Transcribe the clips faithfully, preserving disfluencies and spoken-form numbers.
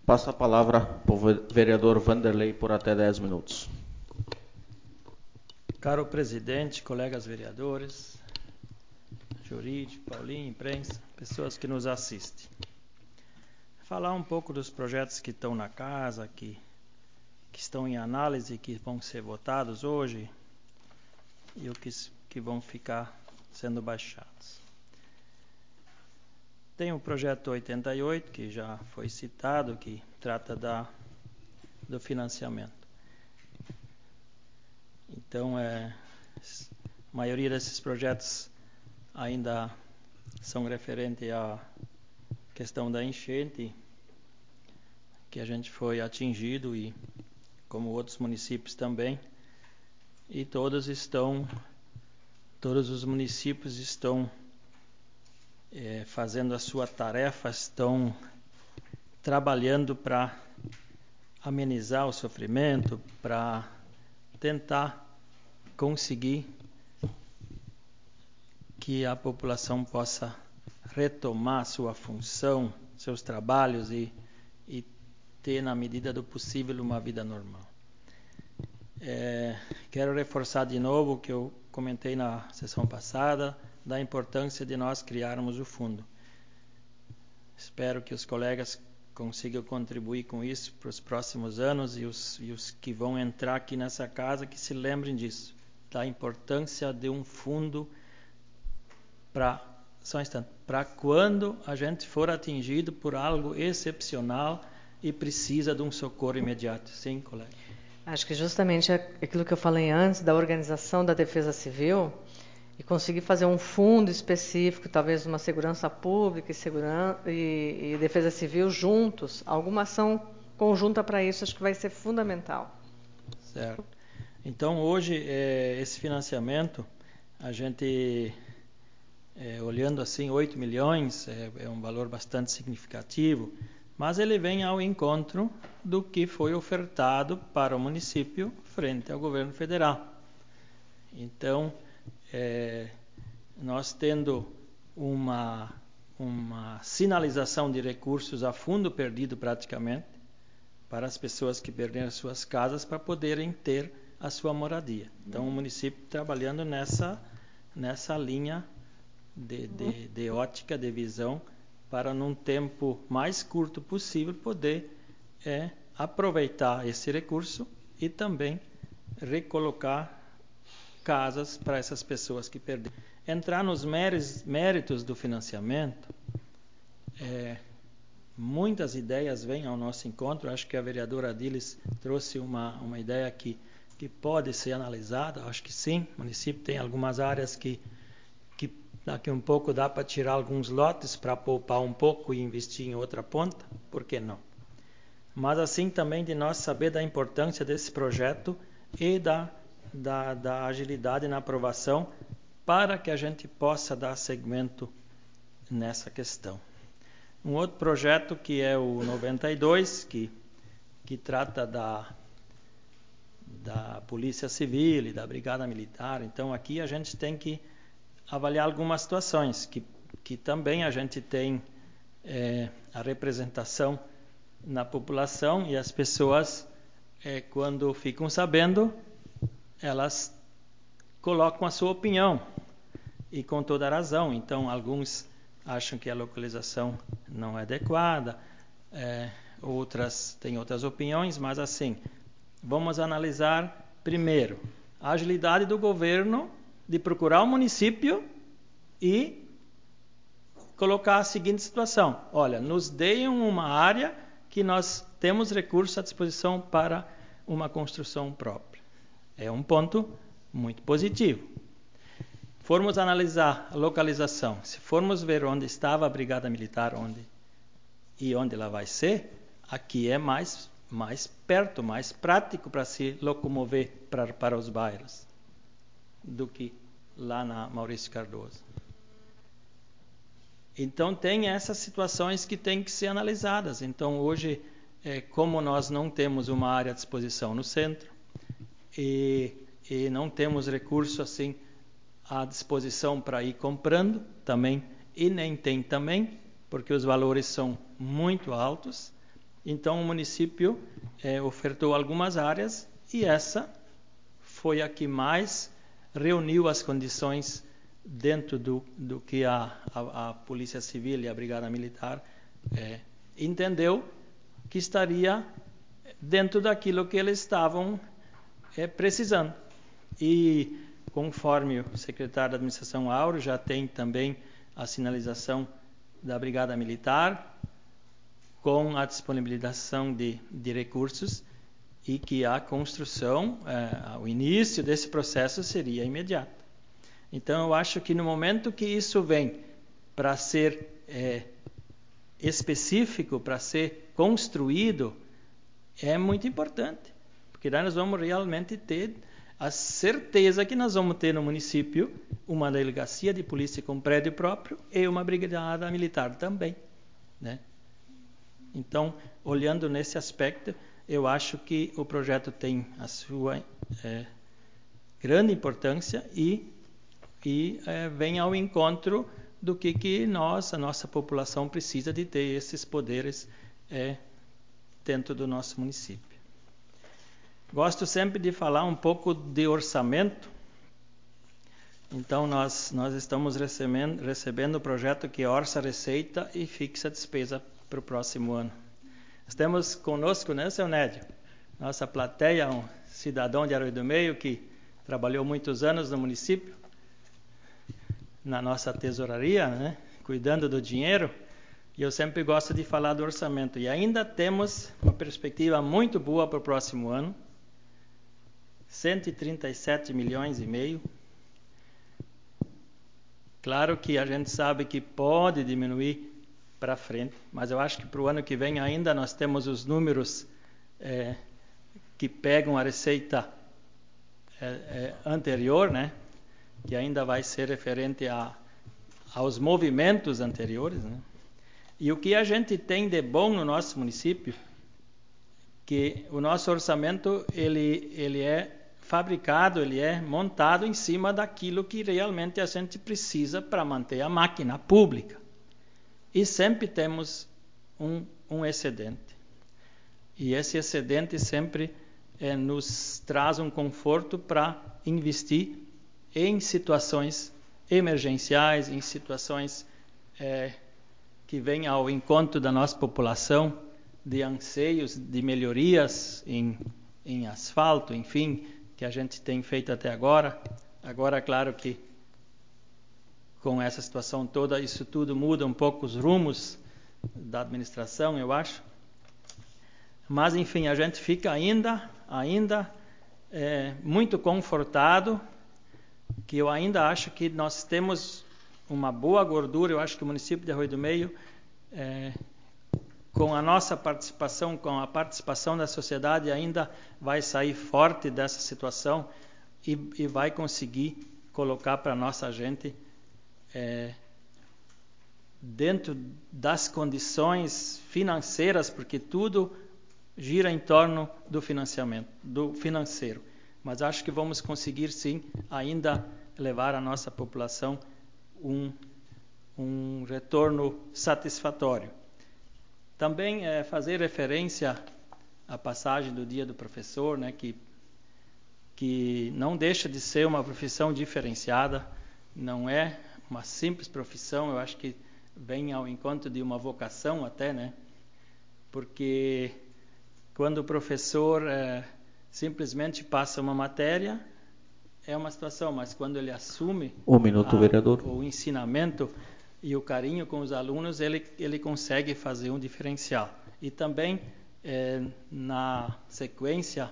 Passo a palavra para o vereador Vanderlei por até dez minutos. Caro presidente, colegas vereadores, jurídico, Paulinho, imprensa, pessoas que nos assistem. Falar um pouco dos projetos que estão na casa, que, que estão em análise, que vão ser votados hoje e os que, que vão ficar sendo baixados. Tem o projeto oitenta e oito, que já foi citado, que trata da, do financiamento. Então, é, a maioria desses projetos ainda são referentes à questão da enchente, que a gente foi atingido, e como outros municípios também, e todos estão, todos os municípios estão é, fazendo a sua tarefa, estão trabalhando para amenizar o sofrimento, para tentar conseguir que a população possa retomar sua função, seus trabalhos e, e ter, na medida do possível, uma vida normal. É, quero reforçar de novo o que eu comentei na sessão passada, da importância de nós criarmos o fundo. Espero que os colegas consigam contribuir com isso para os próximos anos, e os, e os que vão entrar aqui nessa casa que se lembrem disso, da importância de um fundo para só um instante, para quando a gente for atingido por algo excepcional e precisa de um socorro imediato. Sim, colega? Acho que justamente aquilo que eu falei antes, da organização da Defesa Civil, e conseguir fazer um fundo específico, talvez uma segurança pública e, segurança, e, e Defesa Civil juntos, alguma ação conjunta para isso, acho que vai ser fundamental. Certo. Então, hoje, é, esse financiamento, a gente... É, olhando assim, oito milhões é, é um valor bastante significativo, mas ele vem ao encontro do que foi ofertado para o município frente ao governo federal. Então, é, nós tendo uma, uma sinalização de recursos a fundo perdido praticamente, para as pessoas que perderam suas casas para poderem ter a sua moradia. Então, o município trabalhando nessa, nessa linha De, de, de ótica, de visão, para num tempo mais curto possível poder é, aproveitar esse recurso e também recolocar casas para essas pessoas que perderam. Entrar nos méritos do financiamento, é, muitas ideias vêm ao nosso encontro. Acho que a vereadora Adilis trouxe uma, uma ideia que, que pode ser analisada. Acho que sim, o município tem algumas áreas que daqui um pouco dá para tirar alguns lotes para poupar um pouco e investir em outra ponta, por que não? Mas assim também de nós saber da importância desse projeto e da, da, da agilidade na aprovação, para que a gente possa dar seguimento nessa questão. Um outro projeto que é o noventa e dois, que, que trata da, da Polícia Civil e da Brigada Militar. Então aqui a gente tem que avaliar algumas situações, que, que também a gente tem é, a representação na população, e as pessoas, é, quando ficam sabendo, elas colocam a sua opinião, e com toda a razão. Então, alguns acham que a localização não é adequada, é, outras têm outras opiniões, mas assim, vamos analisar primeiro a agilidade do governo de procurar o município e colocar a seguinte situação: olha, nos deem uma área que nós temos recursos à disposição para uma construção própria. É um ponto muito positivo. Formos analisar a localização, se formos ver onde estava a Brigada Militar onde, e onde ela vai ser, aqui é mais, mais perto, mais prático para se locomover para, para os bairros do que lá na Maurício Cardoso. Então tem essas situações que têm que ser analisadas. Então hoje, é, como nós não temos uma área à disposição no centro e, e não temos recurso assim à disposição para ir comprando também, e nem tem também, porque os valores são muito altos, Então o município é, ofertou algumas áreas e essa foi a que mais reuniu as condições dentro do, do que a, a, a Polícia Civil e a Brigada Militar é, entendeu que estaria dentro daquilo que eles estavam é, precisando. E conforme o secretário da Administração Áureo já tem também a sinalização da Brigada Militar com a disponibilização de, de recursos e que a construção, é, o início desse processo seria imediato. Então eu acho que no momento que isso vem para ser é, específico, para ser construído, é muito importante, porque daí nós vamos realmente ter a certeza que nós vamos ter no município uma delegacia de polícia com prédio próprio e uma brigada militar também, né? Então, olhando nesse aspecto, eu acho que o projeto tem a sua é, grande importância e, e é, vem ao encontro do que, que nós, a nossa população, precisa de ter esses poderes é, dentro do nosso município. Gosto sempre de falar um pouco de orçamento. Então, nós, nós estamos recebendo, recebendo o projeto que orça a receita e fixa a despesa para o próximo ano. Nós temos conosco, né, seu Nédio, nossa plateia, um cidadão de Arroio do Meio que trabalhou muitos anos no município, na nossa tesouraria, né, cuidando do dinheiro, e eu sempre gosto de falar do orçamento. E ainda temos uma perspectiva muito boa para o próximo ano, cento e trinta e sete milhões e meio. Claro que a gente sabe que pode diminuir para frente, mas eu acho que para o ano que vem ainda nós temos os números é, que pegam a receita é, é, anterior, né, que ainda vai ser referente a, aos movimentos anteriores, né? E o que a gente tem de bom no nosso município, que o nosso orçamento ele, ele é fabricado, ele é montado em cima daquilo que realmente a gente precisa para manter a máquina pública. E sempre temos um, um excedente. E esse excedente sempre é, nos traz um conforto para investir em situações emergenciais, em situações é, que vêm ao encontro da nossa população, de anseios, de melhorias em, em asfalto, enfim, que a gente tem feito até agora. Agora, claro que com essa situação toda, isso tudo muda um pouco os rumos da administração, eu acho. Mas, enfim, a gente fica ainda, ainda é, muito confortado, que eu ainda acho que nós temos uma boa gordura. Eu acho que o município de Arroio do Meio, é, com a nossa participação, com a participação da sociedade, ainda vai sair forte dessa situação e, e vai conseguir colocar para a nossa gente É, dentro das condições financeiras, porque tudo gira em torno do financiamento, do financeiro. Mas acho que vamos conseguir sim ainda levar à nossa população um, um retorno satisfatório. Também é, fazer referência à passagem do Dia do Professor, né, que, que não deixa de ser uma profissão diferenciada, não é uma simples profissão, eu acho que vem ao encontro de uma vocação até, né? Porque quando o professor é, simplesmente passa uma matéria, é uma situação, mas quando ele assume um minuto, a, vereador. o ensinamento e o carinho com os alunos, ele, ele consegue fazer um diferencial. E também, é, na sequência,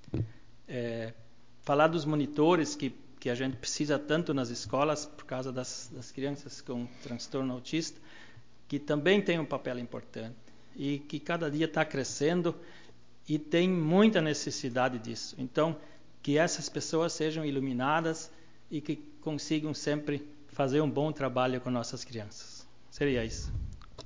é, falar dos monitores que que a gente precisa tanto nas escolas por causa das, das crianças com transtorno autista, que também tem um papel importante e que cada dia está crescendo e tem muita necessidade disso. Então, que essas pessoas sejam iluminadas e que consigam sempre fazer um bom trabalho com nossas crianças. Seria isso.